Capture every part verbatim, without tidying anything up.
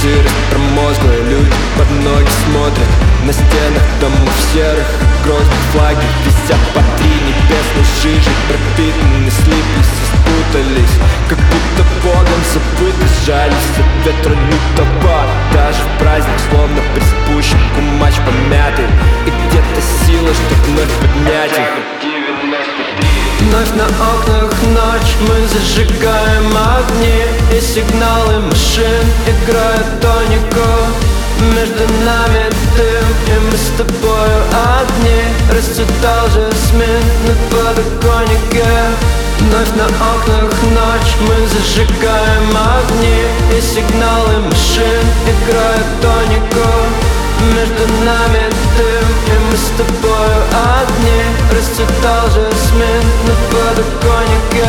сырость промозглая, люди под ноги смотрят. На стенах домов серых грозных флаги висят по три небесной жижи, пропитаны, слиплись и спутались, как будто Богом забыты, сжались от ветра лютого. Даже в праздник словно приспущен кумач помятый, и где-то сила, чтоб вновь поднять их. Вновь на окнах ночь, мы зажигаем огни, и сигналы машин играют тонику. Между нами дым, и мы с тобою одни. Расцветал жасмин на подоконнике. Вновь на окнах ночь, мы зажигаем огни, и сигналы машин играют тонику. Между нами дым, и мы с тобою одни. Расцветал жасмин на подоконнике.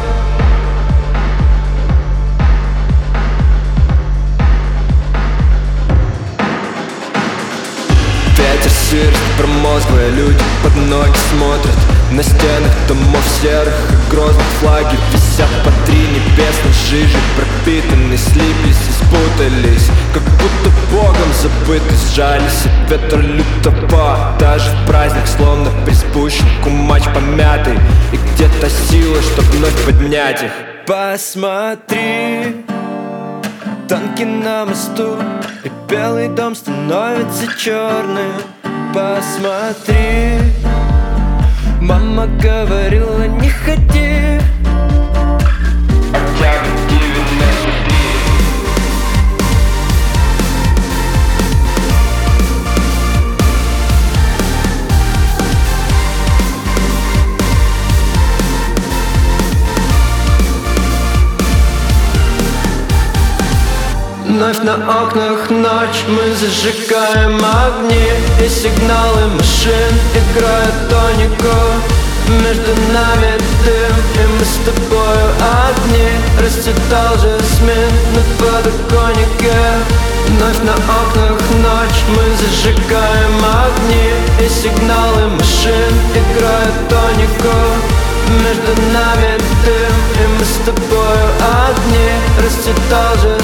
Ветер, сырость промозглая, люди под ноги смотрят. На стенах домов серых и грозных флаги висят по три небесной жижи, пропитаны, слиплись и спутались, как будто Богом забыты, сжались от ветра лютого. Даже в праздник словно приспущен кумач помятый, и где-то сила, чтоб вновь поднять их. Посмотри, танки на мосту, и белый дом становится черным. Посмотри, мама говорила, не ходи. Вновь на окнах ночь, мы зажигаем огни, и сигналы машин играют тонику. Между нами дым, и мы с тобою одни. Расцветал жасмин на подоконнике. Вновь на окнах ночь, мы зажигаем огни, и сигналы машин играют тонику. Между нами дым, и мы с тобою одни. Расцветал жасмин